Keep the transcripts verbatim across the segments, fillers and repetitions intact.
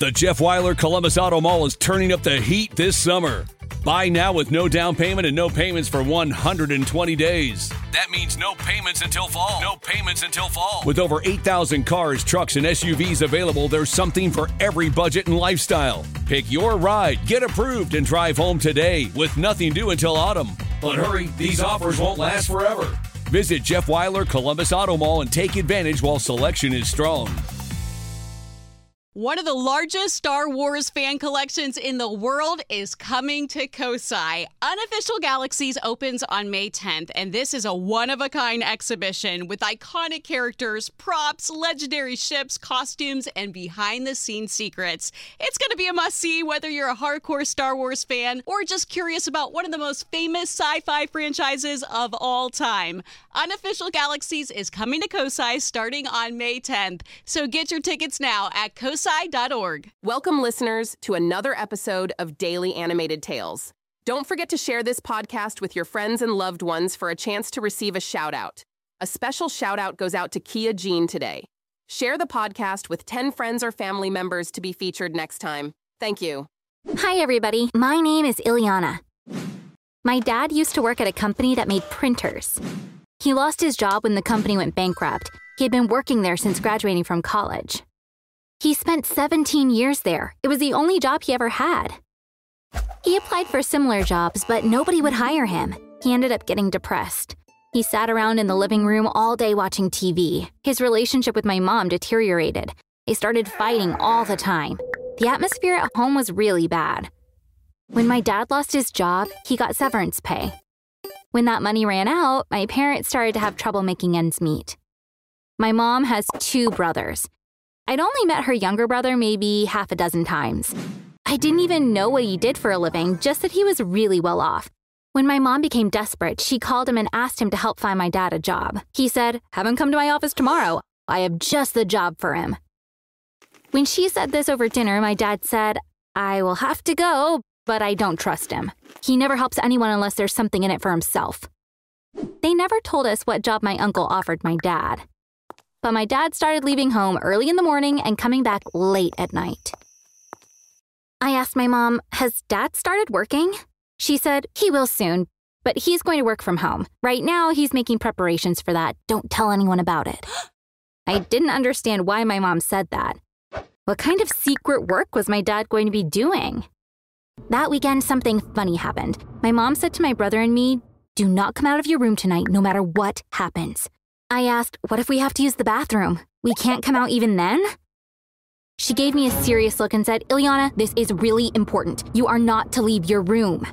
The Jeff Weiler Columbus Auto Mall is turning up the heat this summer. Buy now with no down payment and no payments for one hundred twenty days. That means no payments until fall. No payments until fall. With over eight thousand cars, trucks, and S U Vs available, there's something for every budget and lifestyle. Pick your ride, get approved, and drive home today with nothing due until autumn. But hurry, these offers won't last forever. Visit Jeff Weiler Columbus Auto Mall and take advantage while selection is strong. One of the largest Star Wars fan collections in the world is coming to Kosai. Unofficial Galaxies opens on May tenth, and this is a one-of-a-kind exhibition with iconic characters, props, legendary ships, costumes, and behind-the-scenes secrets. It's going to be a must-see whether you're a hardcore Star Wars fan or just curious about one of the most famous sci-fi franchises of all time. Unofficial Galaxies is coming to Kosai starting on May tenth, so get your tickets now at kosai dot org. Welcome, listeners, to another episode of Daily Animated Tales. Don't forget to share this podcast with your friends and loved ones for a chance to receive a shout-out. A special shout-out goes out to Kia Jean today. Share the podcast with ten friends or family members to be featured next time. Thank you. Hi, everybody. My name is Ileana. My dad used to work at a company that made printers. He lost his job when the company went bankrupt. He had been working there since graduating from college. He spent seventeen years there. It was the only job he ever had. He applied for similar jobs, but nobody would hire him. He ended up getting depressed. He sat around in the living room all day watching T V. His relationship with my mom deteriorated. They started fighting all the time. The atmosphere at home was really bad. When my dad lost his job, he got severance pay. When that money ran out, my parents started to have trouble making ends meet. My mom has two brothers. I'd only met her younger brother maybe half a dozen times. I didn't even know what he did for a living, just that he was really well off. When my mom became desperate, she called him and asked him to help find my dad a job. He said, "Have him come to my office tomorrow. I have just the job for him." When she said this over dinner, my dad said, "I will have to go, but I don't trust him. He never helps anyone unless there's something in it for himself." They never told us what job my uncle offered my dad. But my dad started leaving home early in the morning and coming back late at night. I asked my mom, "Has Dad started working?" She said, "He will soon, but he's going to work from home. Right now, he's making preparations for that. Don't tell anyone about it." I didn't understand why my mom said that. What kind of secret work was my dad going to be doing? That weekend, something funny happened. My mom said to my brother and me, "Do not come out of your room tonight, no matter what happens." I asked, "What if we have to use the bathroom? We can't come out even then?" She gave me a serious look and said, "Ileana, this is really important. You are not to leave your room."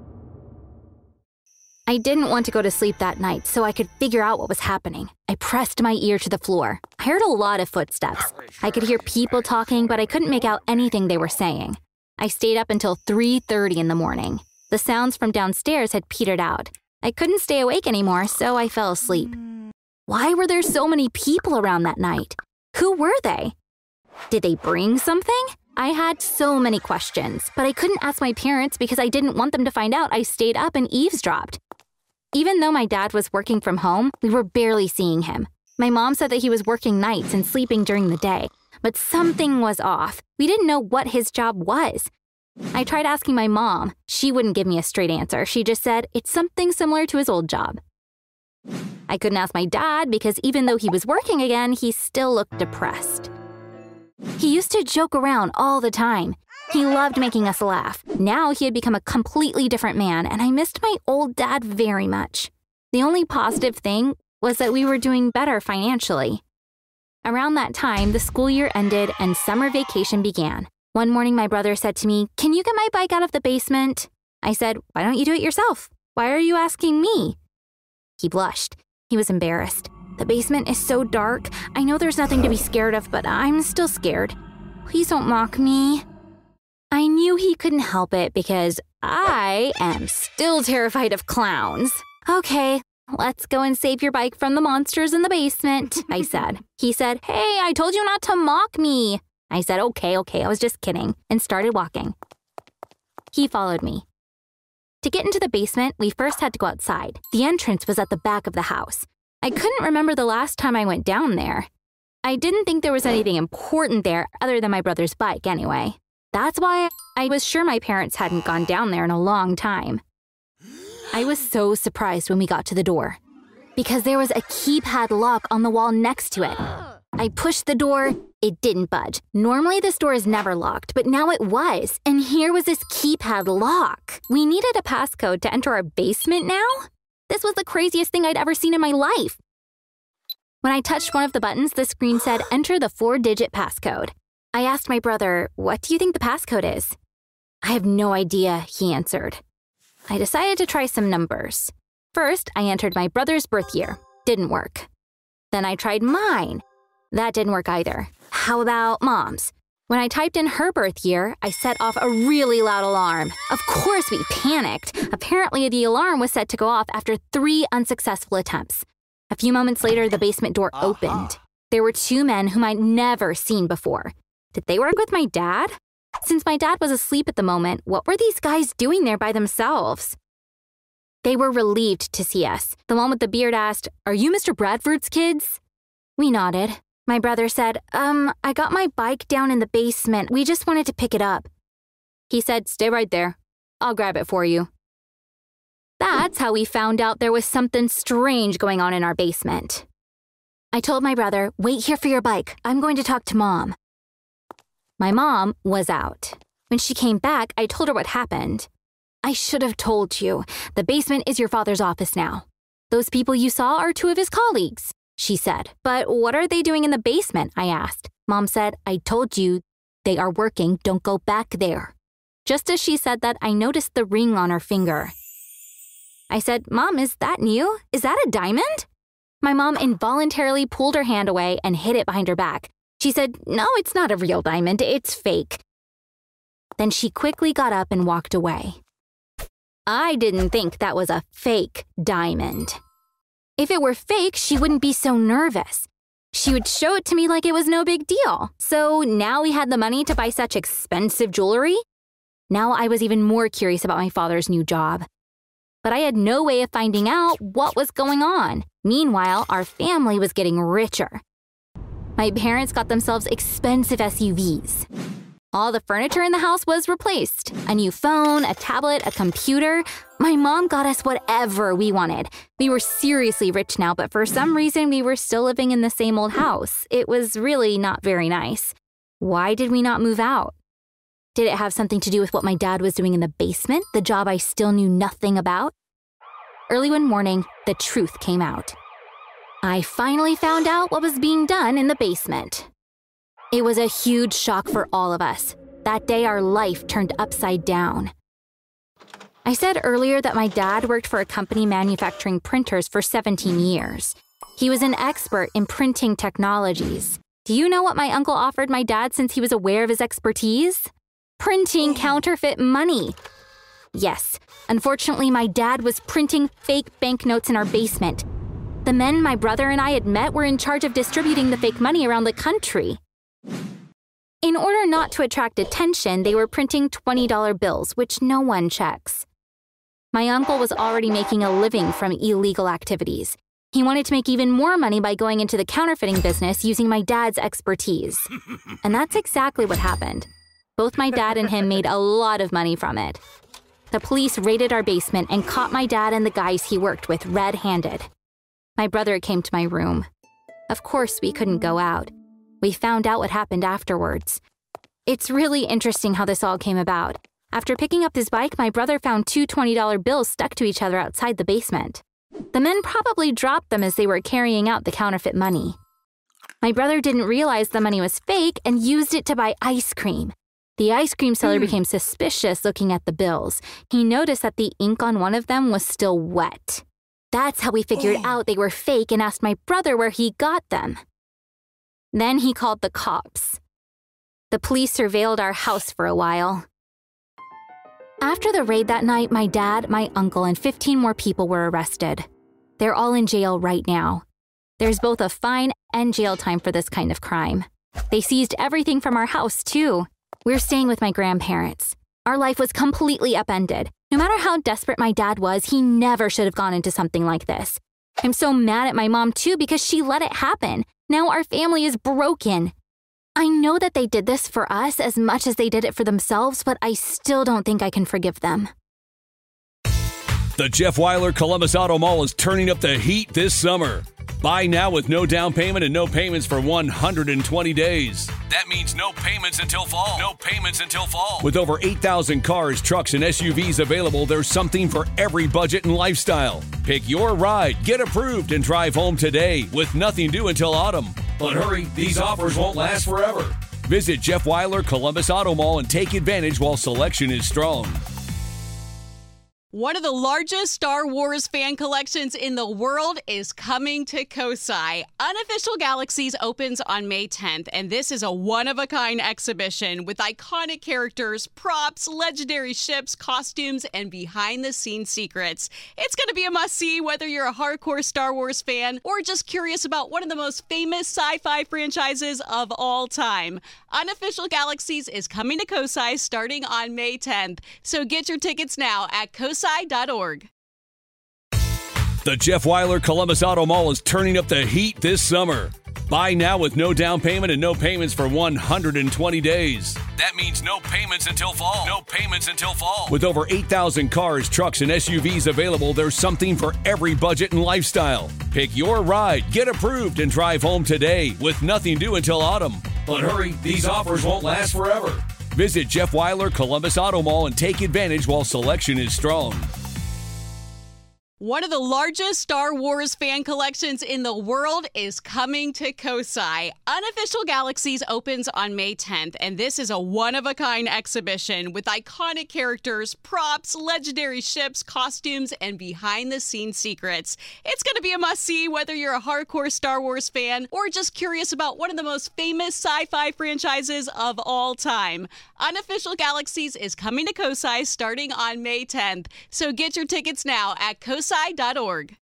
I didn't want to go to sleep that night so I could figure out what was happening. I pressed my ear to the floor. I heard a lot of footsteps. I could hear people talking, but I couldn't make out anything they were saying. I stayed up until three thirty in the morning. The sounds from downstairs had petered out. I couldn't stay awake anymore, so I fell asleep. Why were there so many people around that night? Who were they? Did they bring something? I had so many questions, but I couldn't ask my parents because I didn't want them to find out I stayed up and eavesdropped. Even though my dad was working from home, we were barely seeing him. My mom said that he was working nights and sleeping during the day, but something was off. We didn't know what his job was. I tried asking my mom. She wouldn't give me a straight answer. She just said, "It's something similar to his old job." I couldn't ask my dad because even though he was working again, he still looked depressed. He used to joke around all the time. He loved making us laugh. Now he had become a completely different man, and I missed my old dad very much. The only positive thing was that we were doing better financially. Around that time, the school year ended and summer vacation began. One morning, my brother said to me, "Can you get my bike out of the basement?" I said, "Why don't you do it yourself? Why are you asking me?" He blushed. He was embarrassed. "The basement is so dark. I know there's nothing to be scared of, but I'm still scared. Please don't mock me." I knew he couldn't help it because I am still terrified of clowns. "Okay, let's go and save your bike from the monsters in the basement," I said. He said, "Hey, I told you not to mock me." I said, okay, okay, I was just kidding, and started walking. He followed me. To get into the basement, we first had to go outside. The entrance was at the back of the house. I couldn't remember the last time I went down there. I didn't think there was anything important there other than my brother's bike anyway. That's why I was sure my parents hadn't gone down there in a long time. I was so surprised when we got to the door because there was a keypad lock on the wall next to it. I pushed the door. It didn't budge. Normally this door is never locked, but now it was. And here was this keypad lock. We needed a passcode to enter our basement now? This was the craziest thing I'd ever seen in my life. When I touched one of the buttons, the screen said, enter the four-digit passcode. I asked my brother, what do you think the passcode is? I have no idea, he answered. I decided to try some numbers. First, I entered my brother's birth year. Didn't work. Then I tried mine. That didn't work either. How about Mom's? When I typed in her birth year, I set off a really loud alarm. Of course, we panicked. Apparently, the alarm was set to go off after three unsuccessful attempts. A few moments later, the basement door uh-huh. opened. There were two men whom I'd never seen before. Did they work with my dad? Since my dad was asleep at the moment, what were these guys doing there by themselves? They were relieved to see us. The one with the beard asked, "Are you Mister Bradford's kids?" We nodded. My brother said, um, I got my bike down in the basement. We just wanted to pick it up. He said, stay right there. I'll grab it for you. That's how we found out there was something strange going on in our basement. I told my brother, wait here for your bike. I'm going to talk to Mom. My mom was out. When she came back, I told her what happened. I should have told you. The basement is your father's office now. Those people you saw are two of his colleagues, she said. But what are they doing in the basement? I asked. Mom said, I told you they are working. Don't go back there. Just as she said that, I noticed the ring on her finger. I said, Mom, is that new? Is that a diamond? My mom involuntarily pulled her hand away and hid it behind her back. She said, no, it's not a real diamond. It's fake. Then she quickly got up and walked away. I didn't think that was a fake diamond. If it were fake, she wouldn't be so nervous. She would show it to me like it was no big deal. So now we had the money to buy such expensive jewelry? Now I was even more curious about my father's new job. But I had no way of finding out what was going on. Meanwhile, our family was getting richer. My parents got themselves expensive S U Vs. All the furniture in the house was replaced. A new phone, a tablet, a computer. My mom got us whatever we wanted. We were seriously rich now, but for some reason, we were still living in the same old house. It was really not very nice. Why did we not move out? Did it have something to do with what my dad was doing in the basement, the job I still knew nothing about? Early one morning, the truth came out. I finally found out what was being done in the basement. It was a huge shock for all of us. That day, our life turned upside down. I said earlier that my dad worked for a company manufacturing printers for seventeen years. He was an expert in printing technologies. Do you know what my uncle offered my dad since he was aware of his expertise? Printing counterfeit money. Yes, unfortunately, my dad was printing fake banknotes in our basement. The men my brother and I had met were in charge of distributing the fake money around the country. In order not to attract attention, they were printing twenty dollar bills, which no one checks. My uncle was already making a living from illegal activities. He wanted to make even more money by going into the counterfeiting business using my dad's expertise. And that's exactly what happened. Both my dad and him made a lot of money from it. The police raided our basement and caught my dad and the guys he worked with red-handed. My brother came to my room. Of course, we couldn't go out. We found out what happened afterwards. It's really interesting how this all came about. After picking up his bike, my brother found two twenty dollar bills stuck to each other outside the basement. The men probably dropped them as they were carrying out the counterfeit money. My brother didn't realize the money was fake and used it to buy ice cream. The ice cream seller mm. became suspicious looking at the bills. He noticed that the ink on one of them was still wet. That's how we figured oh. out they were fake and asked my brother where he got them. Then he called the cops. The police surveilled our house for a while. After the raid that night, my dad, my uncle, and fifteen more people were arrested. They're all in jail right now. There's both a fine and jail time for this kind of crime. They seized everything from our house, too. We're staying with my grandparents. Our life was completely upended. No matter how desperate my dad was, he never should have gone into something like this. I'm so mad at my mom, too, because she let it happen. Now our family is broken. I know that they did this for us as much as they did it for themselves, but I still don't think I can forgive them. The Jeff Weiler Columbus Auto Mall is turning up the heat this summer. Buy now with no down payment and no payments for one hundred twenty days. That means no payments until fall. No payments until fall. With over eight thousand cars, trucks, and S U Vs available, there's something for every budget and lifestyle. Pick your ride, get approved, and drive home today with nothing due until autumn. But hurry, these offers won't last forever. Visit Jeff Weiler Columbus Auto Mall and take advantage while selection is strong. One of the largest Star Wars fan collections in the world is coming to Kosai. Unofficial Galaxies opens on May tenth, and this is a one-of-a-kind exhibition with iconic characters, props, legendary ships, costumes, and behind-the-scenes secrets. It's going to be a must-see whether you're a hardcore Star Wars fan or just curious about one of the most famous sci-fi franchises of all time. Unofficial Galaxies is coming to Kosai starting on May tenth, so get your tickets now at kosai dot org. The Jeff Weiler Columbus Auto Mall is turning up the heat this summer. Buy now with no down payment and no payments for one hundred twenty days. That means no payments until fall. No payments until fall. With over eight thousand cars, trucks, and S U Vs available, there's something for every budget and lifestyle. Pick your ride, get approved, and drive home today with nothing due until autumn. But hurry, these offers won't last forever. Visit Jeff Weiler Columbus Auto Mall and take advantage while selection is strong. One of the largest Star Wars fan collections in the world is coming to Kosai. Unofficial Galaxies opens on May tenth, and this is a one-of-a-kind exhibition with iconic characters, props, legendary ships, costumes, and behind-the-scenes secrets. It's going to be a must-see whether you're a hardcore Star Wars fan or just curious about one of the most famous sci-fi franchises of all time. Unofficial Galaxies is coming to Kosai starting on May tenth, so get your tickets now at kosai dot org.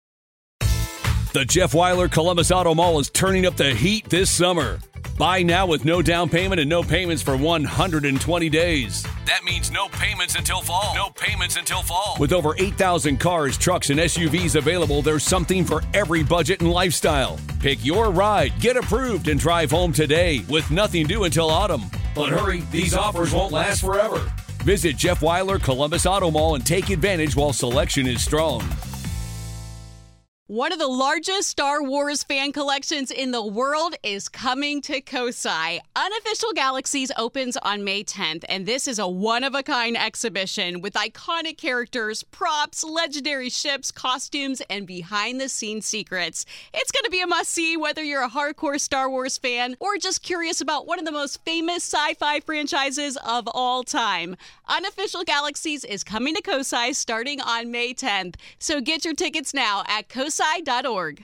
The Jeff Weiler Columbus Auto Mall is turning up the heat this summer. Buy now with no down payment and no payments for one hundred twenty days. That means no payments until fall. No payments until fall. With over eight thousand cars, trucks, and S U Vs available, there's something for every budget and lifestyle. Pick your ride, get approved, and drive home today with nothing due until autumn. But hurry, these offers won't last forever. Visit Jeff Weiler Columbus Auto Mall and take advantage while selection is strong. One of the largest Star Wars fan collections in the world is coming to Kosai. Unofficial Galaxies opens on May tenth, and this is a one-of-a-kind exhibition with iconic characters, props, legendary ships, costumes, and behind-the-scenes secrets. It's going to be a must-see whether you're a hardcore Star Wars fan or just curious about one of the most famous sci-fi franchises of all time. Unofficial Galaxies is coming to Kosai starting on May tenth, so get your tickets now at kosai dot org.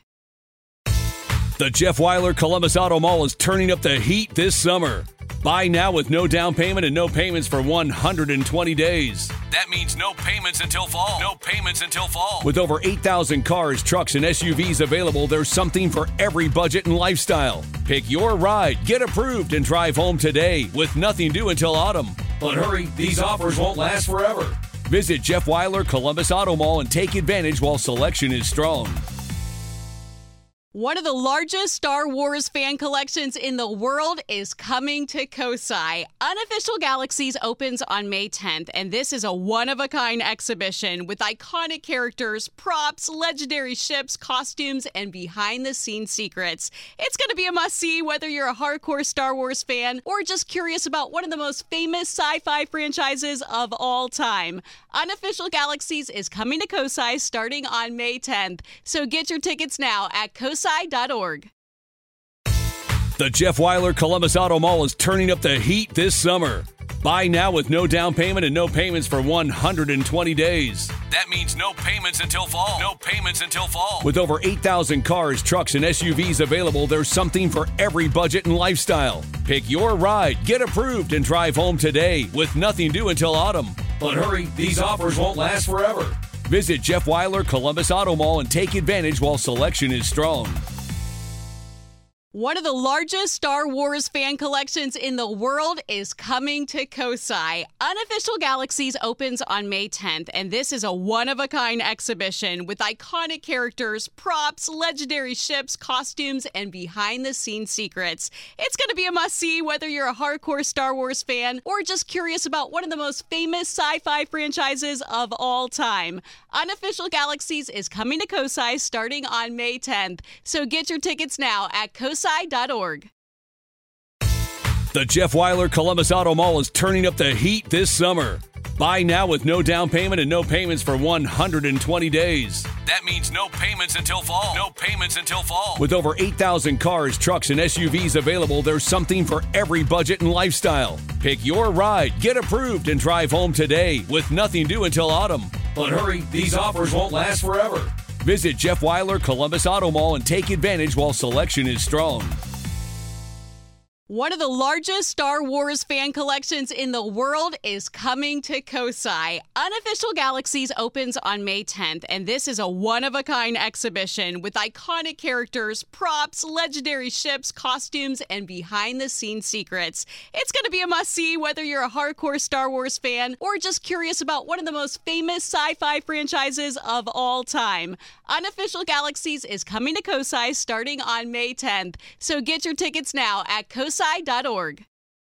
The Jeff Weiler Columbus Auto Mall is turning up the heat this summer. Buy now with no down payment and no payments for one hundred twenty days. That means no payments until fall. No payments until fall. With over eight thousand cars, trucks, and S U Vs available, there's something for every budget and lifestyle. Pick your ride, get approved, and drive home today with nothing due until autumn. But hurry, these offers won't last forever. Visit Jeff Weiler Columbus Auto Mall and take advantage while selection is strong. One of the largest Star Wars fan collections in the world is coming to Kosai. Unofficial Galaxies opens on May tenth, and this is a one-of-a-kind exhibition with iconic characters, props, legendary ships, costumes, and behind-the-scenes secrets. It's going to be a must-see whether you're a hardcore Star Wars fan or just curious about one of the most famous sci-fi franchises of all time. Unofficial Galaxies is coming to Kosai starting on May tenth, so get your tickets now at kosai dot org. The Jeff Weiler Columbus Auto Mall is turning up the heat this summer. Buy now with no down payment and no payments for one hundred twenty days. That means no payments until fall. No payments until fall. With over eight thousand cars, trucks, and S U Vs available, there's something for every budget and lifestyle. Pick your ride, get approved, and drive home today with nothing due until autumn. But hurry, these offers won't last forever. Visit Jeff Weiler Columbus Auto Mall and take advantage while selection is strong. One of the largest Star Wars fan collections in the world is coming to Kosai. Unofficial Galaxies opens on May tenth, and this is a one-of-a-kind exhibition with iconic characters, props, legendary ships, costumes, and behind-the-scenes secrets. It's going to be a must-see whether you're a hardcore Star Wars fan or just curious about one of the most famous sci-fi franchises of all time. Unofficial Galaxies is coming to Kosai starting on May tenth, so get your tickets now at kosai dot org. The Jeff Wyler Columbus Auto Mall is turning up the heat this summer. Buy now with no down payment and no payments for one hundred twenty days. That means no payments until fall. No payments until fall. With over eight thousand cars, trucks, and S U Vs available, there's something for every budget and lifestyle. Pick your ride, get approved, and drive home today with nothing due until autumn. But hurry, these offers won't last forever. Visit Jeff Wyler Columbus Auto Mall and take advantage while selection is strong. One of the largest Star Wars fan collections in the world is coming to Kosai. Unofficial Galaxies opens on May tenth, and this is a one-of-a-kind exhibition with iconic characters, props, legendary ships, costumes, and behind-the-scenes secrets. It's going to be a must-see whether you're a hardcore Star Wars fan or just curious about one of the most famous sci-fi franchises of all time. Unofficial Galaxies is coming to Kosai starting on May tenth, so get your tickets now at kosai dot org.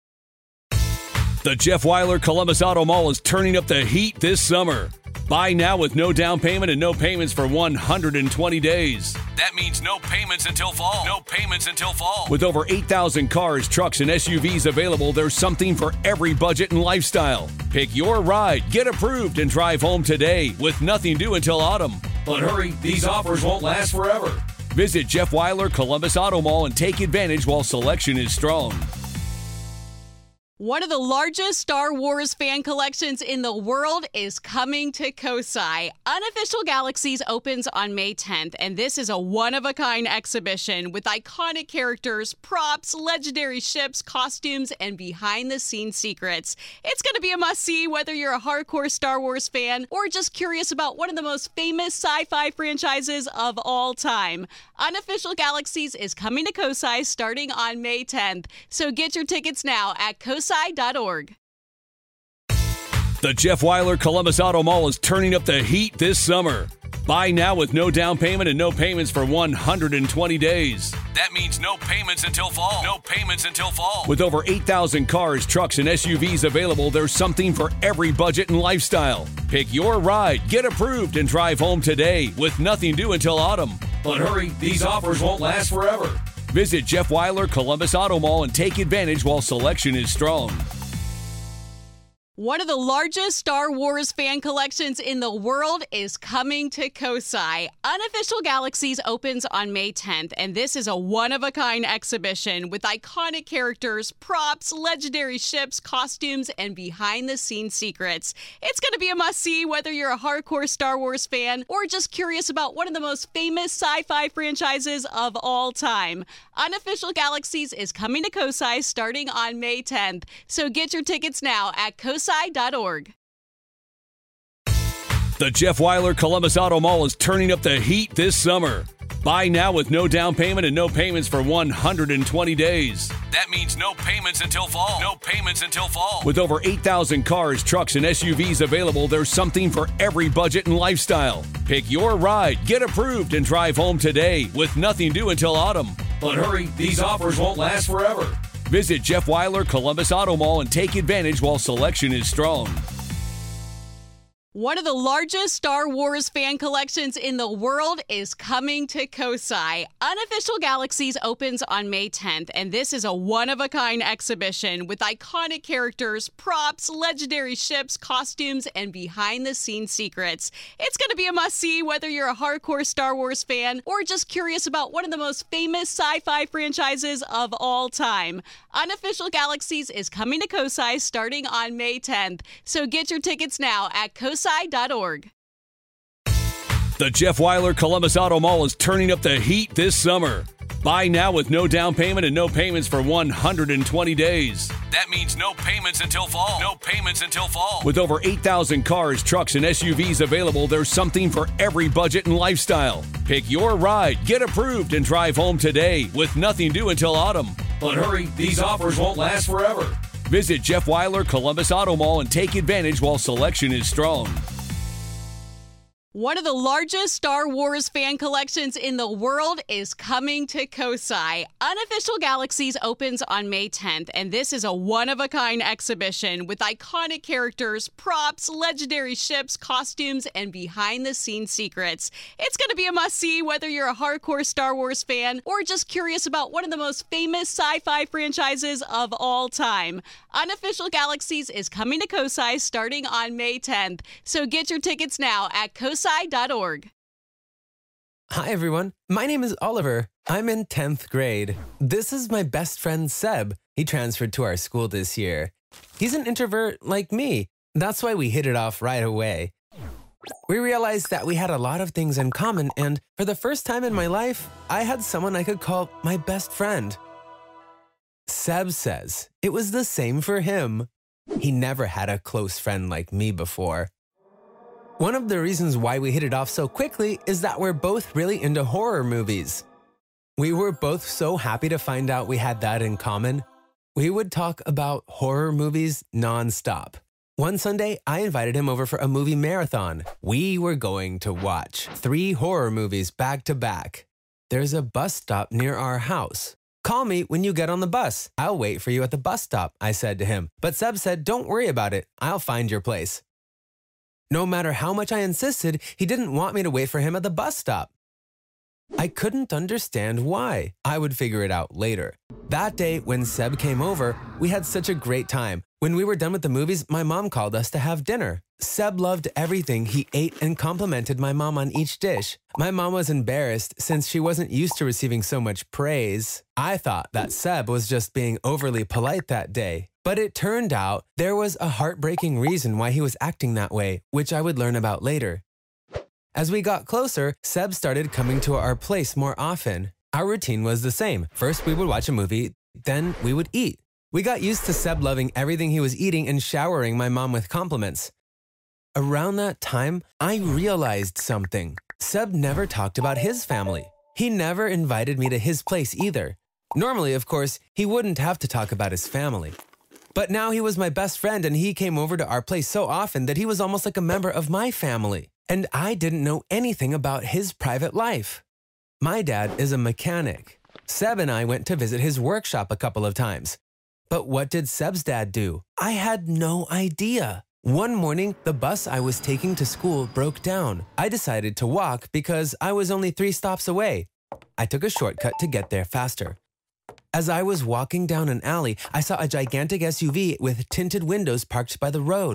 The Jeff Wyler Columbus Auto Mall is turning up the heat this summer. Buy now with no down payment and no payments for one hundred twenty days. That means no payments until fall. No payments until fall. With over eight thousand cars, trucks, and S U Vs available, there's something for every budget and lifestyle. Pick your ride, get approved, and drive home today with nothing due until autumn. But hurry, these offers won't last forever. Visit Jeff Wyler Columbus Auto Mall and take advantage while selection is strong. One of the largest Star Wars fan collections in the world is coming to Kosai. Unofficial Galaxies opens on May tenth, and this is a one-of-a-kind exhibition with iconic characters, props, legendary ships, costumes, and behind-the-scenes secrets. It's going to be a must-see whether you're a hardcore Star Wars fan or just curious about one of the most famous sci-fi franchises of all time. Unofficial Galaxies is coming to Kosai starting on May tenth, so get your tickets now at kosai dot org. The Jeff Wyler Columbus Auto Mall is turning up the heat this summer. Buy now with no down payment and no payments for one hundred twenty days. That means no payments until fall. No payments until fall. With over eight thousand cars, trucks, and S U Vs available, there's something for every budget and lifestyle. Pick your ride, get approved, and drive home today with nothing due until autumn. But hurry, these offers won't last forever. Visit Jeff Wyler Columbus Auto Mall and take advantage while selection is strong. One of the largest Star Wars fan collections in the world is coming to Kosai. Unofficial Galaxies opens on May tenth, and this is a one-of-a-kind exhibition with iconic characters, props, legendary ships, costumes, and behind-the-scenes secrets. It's going to be a must-see whether you're a hardcore Star Wars fan or just curious about one of the most famous sci-fi franchises of all time. Unofficial Galaxies is coming to Kosai starting on May tenth, so get your tickets now at kosai dot org. The Jeff Wyler Columbus Auto Mall is turning up the heat this summer. Buy now with no down payment and no payments for one hundred twenty days. That means no payments until fall. No payments until fall. With over eight thousand cars, trucks, and S U Vs available, there's something for every budget and lifestyle. Pick your ride, get approved, and drive home today with nothing due until autumn. But hurry, these offers won't last forever. Visit Jeff Wyler Columbus Auto Mall and take advantage while selection is strong. One of the largest Star Wars fan collections in the world is coming to Kosai. Unofficial Galaxies opens on May tenth, and this is a one-of-a-kind exhibition with iconic characters, props, legendary ships, costumes, and behind-the-scenes secrets. It's going to be a must-see whether you're a hardcore Star Wars fan or just curious about one of the most famous sci-fi franchises of all time. Unofficial Galaxies is coming to Kosai starting on May tenth, so get your tickets now at kosai dot org. The Jeff Weiler Columbus Auto Mall is turning up the heat this summer. Buy now with no down payment and no payments for one hundred twenty days. That means no payments until fall. No payments until fall. With over eight thousand cars, trucks, and S U Vs available, there's something for every budget and lifestyle. Pick your ride, get approved, and drive home today with nothing due until autumn. But hurry, these offers won't last forever. Visit Jeff Weiler Columbus Auto Mall and take advantage while selection is strong. One of the largest Star Wars fan collections in the world is coming to Kosai. Unofficial Galaxies opens on May tenth, and this is a one-of-a-kind exhibition with iconic characters, props, legendary ships, costumes, and behind-the-scenes secrets. It's going to be a must-see whether you're a hardcore Star Wars fan or just curious about one of the most famous sci-fi franchises of all time. Unofficial Galaxies is coming to Kosai starting on May tenth, so get your tickets now at kosai dot org. Hi, everyone. My name is Oliver. I'm in tenth grade. This is my best friend, Seb. He transferred to our school this year. He's an introvert like me. That's why we hit it off right away. We realized that we had a lot of things in common, and for the first time in my life, I had someone I could call my best friend. Seb says it was the same for him. He never had a close friend like me before. One of the reasons why we hit it off so quickly is that we're both really into horror movies. We were both so happy to find out we had that in common. We would talk about horror movies nonstop. One Sunday, I invited him over for a movie marathon. We were going to watch three horror movies back to back. There's a bus stop near our house. Call me when you get on the bus. I'll wait for you at the bus stop, I said to him. But Seb said, don't worry about it. I'll find your place. No matter how much I insisted, he didn't want me to wait for him at the bus stop. I couldn't understand why. I would figure it out later. That day, when Seb came over, we had such a great time. When we were done with the movies, my mom called us to have dinner. Seb loved everything he ate and complimented my mom on each dish. My mom was embarrassed since she wasn't used to receiving so much praise. I thought that Seb was just being overly polite that day. But it turned out there was a heartbreaking reason why he was acting that way, which I would learn about later. As we got closer, Seb started coming to our place more often. Our routine was the same. First, we would watch a movie, then we would eat. We got used to Seb loving everything he was eating and showering my mom with compliments. Around that time, I realized something. Seb never talked about his family. He never invited me to his place either. Normally, of course, he wouldn't have to talk about his family. But now he was my best friend, and he came over to our place so often that he was almost like a member of my family. And I didn't know anything about his private life. My dad is a mechanic. Seb and I went to visit his workshop a couple of times. But what did Seb's dad do? I had no idea. One morning, the bus I was taking to school broke down. I decided to walk because I was only three stops away. I took a shortcut to get there faster. As I was walking down an alley, I saw a gigantic S U V with tinted windows parked by the road.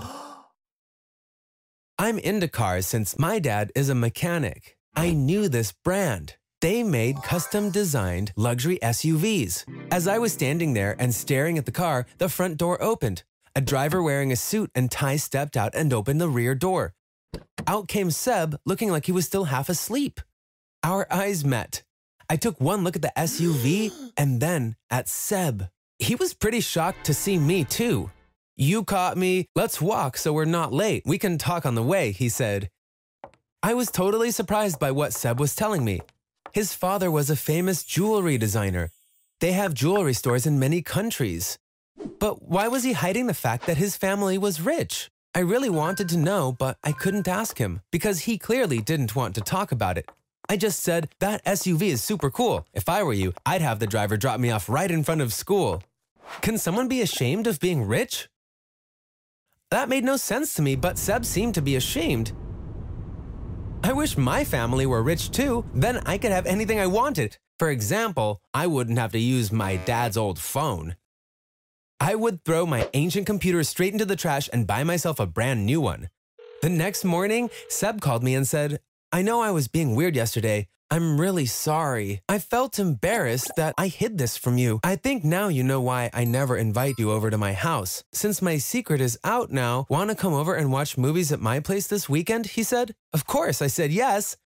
I'm into cars since my dad is a mechanic. I knew this brand. They made custom-designed luxury S U Vs. As I was standing there and staring at the car, the front door opened. A driver wearing a suit and tie stepped out and opened the rear door. Out came Seb, looking like he was still half asleep. Our eyes met. I took one look at the S U V and then at Seb. He was pretty shocked to see me too. "You caught me. Let's walk so we're not late. We can talk on the way," he said. I was totally surprised by what Seb was telling me. His father was a famous jewelry designer. They have jewelry stores in many countries. But why was he hiding the fact that his family was rich? I really wanted to know, but I couldn't ask him because he clearly didn't want to talk about it. I just said, "That S U V is super cool. If I were you, I'd have the driver drop me off right in front of school." Can someone be ashamed of being rich? That made no sense to me, but Seb seemed to be ashamed. I wish my family were rich too, then I could have anything I wanted. For example, I wouldn't have to use my dad's old phone. I would throw my ancient computer straight into the trash and buy myself a brand new one. The next morning, Seb called me and said, "I know I was being weird yesterday. I'm really sorry. I felt embarrassed that I hid this from you. I think now you know why I never invite you over to my house. Since my secret is out now, want to come over and watch movies at my place this weekend?" he said. Of course, I said yes.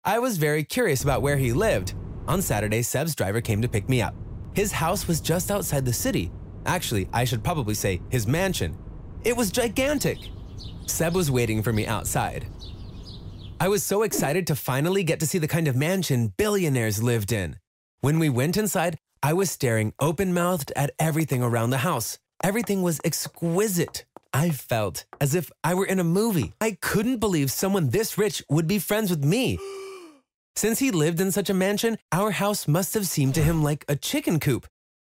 I was very curious about where he lived. On Saturday, Seb's driver came to pick me up. His house was just outside the city. Actually, I should probably say his mansion. It was gigantic. Seb was waiting for me outside. I was so excited to finally get to see the kind of mansion billionaires lived in. When we went inside, I was staring open-mouthed at everything around the house. Everything was exquisite. I felt as if I were in a movie. I couldn't believe someone this rich would be friends with me. Since he lived in such a mansion, our house must have seemed to him like a chicken coop.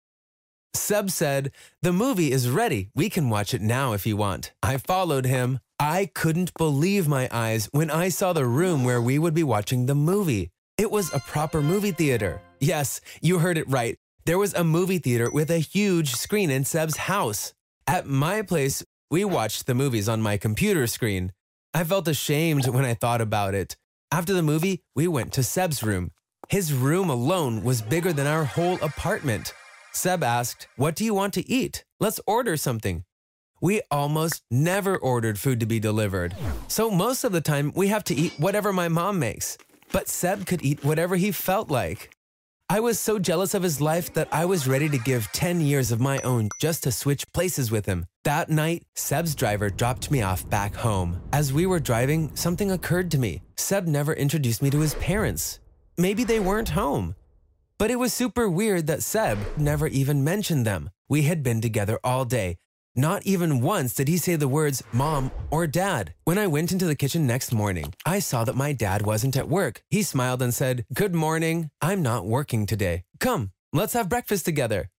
Seb said, "The movie is ready. We can watch it now if you want." I followed him. I couldn't believe my eyes when I saw the room where we would be watching the movie. It was a proper movie theater. Yes, you heard it right. There was a movie theater with a huge screen in Seb's house. At my place, we watched the movies on my computer screen. I felt ashamed when I thought about it. After the movie, we went to Seb's room. His room alone was bigger than our whole apartment. Seb asked, "What do you want to eat? Let's order something." We almost never ordered food to be delivered. So most of the time, we have to eat whatever my mom makes. But Seb could eat whatever he felt like. I was so jealous of his life that I was ready to give ten years of my own just to switch places with him. That night, Seb's driver dropped me off back home. As we were driving, something occurred to me. Seb never introduced me to his parents. Maybe they weren't home. But it was super weird that Seb never even mentioned them. We had been together all day. Not even once did he say the words mom or dad. When I went into the kitchen next morning, I saw that my dad wasn't at work. He smiled and said, "Good morning. I'm not working today. Come, let's have breakfast together."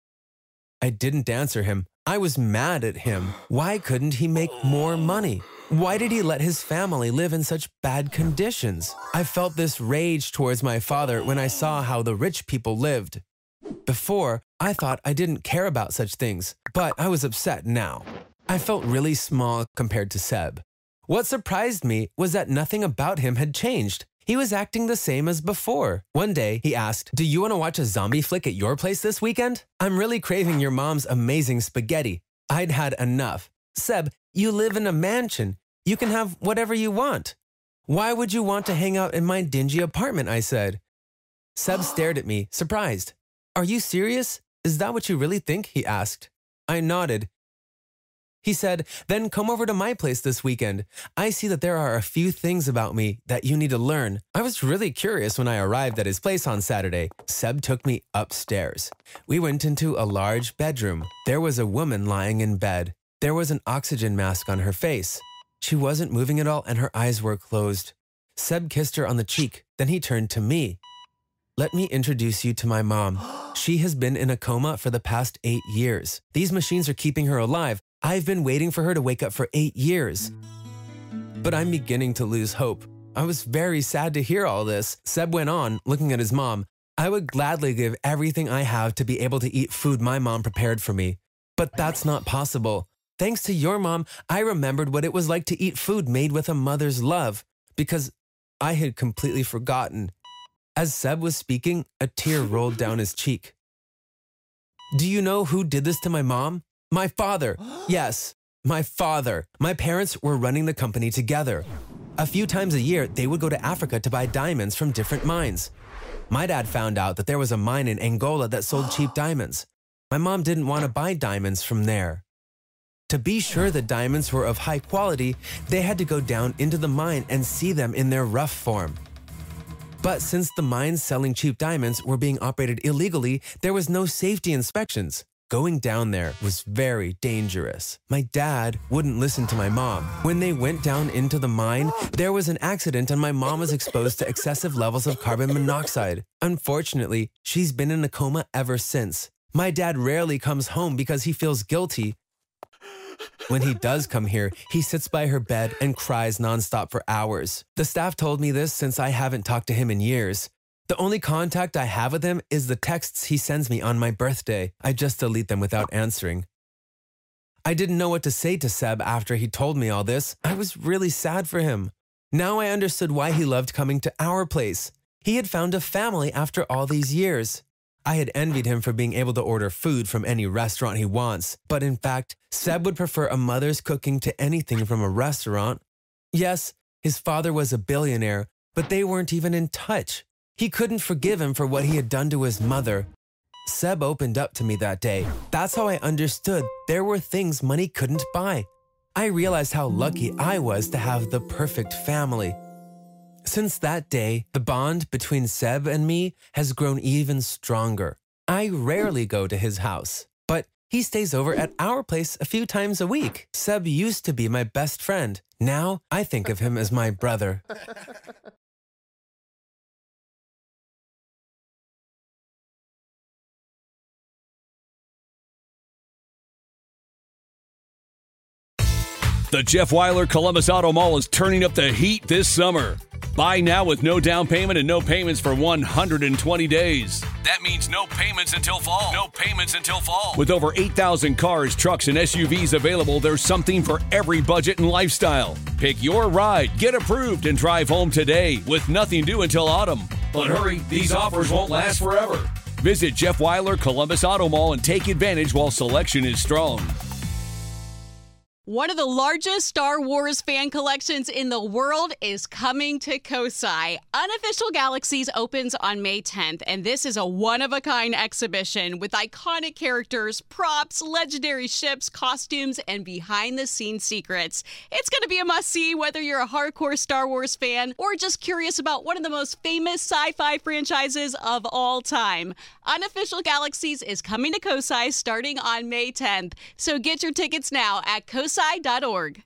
I didn't answer him. I was mad at him. Why couldn't he make more money? Why did he let his family live in such bad conditions? I felt this rage towards my father when I saw how the rich people lived. Before, I thought I didn't care about such things, but I was upset now. I felt really small compared to Seb. What surprised me was that nothing about him had changed. He was acting the same as before. One day, he asked, "Do you want to watch a zombie flick at your place this weekend? I'm really craving your mom's amazing spaghetti." I'd had enough. "Seb, you live in a mansion. You can have whatever you want. Why would you want to hang out in my dingy apartment?" I said. Seb stared at me, surprised. "Are you serious? Is that what you really think?" he asked. I nodded. He said, "Then come over to my place this weekend. I see that there are a few things about me that you need to learn." I was really curious when I arrived at his place on Saturday. Seb took me upstairs. We went into a large bedroom. There was a woman lying in bed. There was an oxygen mask on her face. She wasn't moving at all and her eyes were closed. Seb kissed her on the cheek. Then he turned to me. "Let me introduce you to my mom. She has been in a coma for the past eight years. These machines are keeping her alive. I've been waiting for her to wake up for eight years. But I'm beginning to lose hope." I was very sad to hear all this. Seb went on, looking at his mom. "I would gladly give everything I have to be able to eat food my mom prepared for me. But that's not possible. Thanks to your mom, I remembered what it was like to eat food made with a mother's love, because I had completely forgotten." As Seb was speaking, a tear rolled down his cheek. "Do you know who did this to my mom? My father. Yes, my father. My parents were running the company together. A few times a year, they would go to Africa to buy diamonds from different mines. My dad found out that there was a mine in Angola that sold cheap diamonds. My mom didn't want to buy diamonds from there. To be sure the diamonds were of high quality, they had to go down into the mine and see them in their rough form. But since the mines selling cheap diamonds were being operated illegally, there was no safety inspections. Going down there was very dangerous. My dad wouldn't listen to my mom. When they went down into the mine, there was an accident and my mom was exposed to excessive levels of carbon monoxide. Unfortunately, she's been in a coma ever since. My dad rarely comes home because he feels guilty. When he does come here, he sits by her bed and cries nonstop for hours. The staff told me this since I haven't talked to him in years. The only contact I have with him is the texts he sends me on my birthday. I just delete them without answering. I didn't know what to say to Seb after he told me all this. I was really sad for him. Now I understood why he loved coming to our place. He had found a family after all these years. I had envied him for being able to order food from any restaurant he wants, but in fact, Seb would prefer a mother's cooking to anything from a restaurant. Yes, his father was a billionaire, but they weren't even in touch. He couldn't forgive him for what he had done to his mother. Seb opened up to me that day. That's how I understood there were things money couldn't buy. I realized how lucky I was to have the perfect family. Since that day, the bond between Seb and me has grown even stronger. I rarely go to his house, but he stays over at our place a few times a week. Seb used to be my best friend. Now I think of him as my brother. The Jeff Weiler Columbus Auto Mall is turning up the heat this summer. Buy now with no down payment and no payments for one hundred twenty days. That means no payments until fall. No payments until fall. With over eight thousand cars, trucks, and S U Vs available, there's something for every budget and lifestyle. Pick your ride, get approved, and drive home today with nothing due until autumn. But hurry, these offers won't last forever. Visit Jeff Weiler Columbus Auto Mall and take advantage while selection is strong. One of the largest Star Wars fan collections in the world is coming to Kosai. Unofficial Galaxies opens on May tenth, and this is a one-of-a-kind exhibition with iconic characters, props, legendary ships, costumes, and behind-the-scenes secrets. It's going to be a must-see whether you're a hardcore Star Wars fan or just curious about one of the most famous sci-fi franchises of all time. Unofficial Galaxies is coming to Kosai starting on May tenth, so get your tickets now at kosai dot org.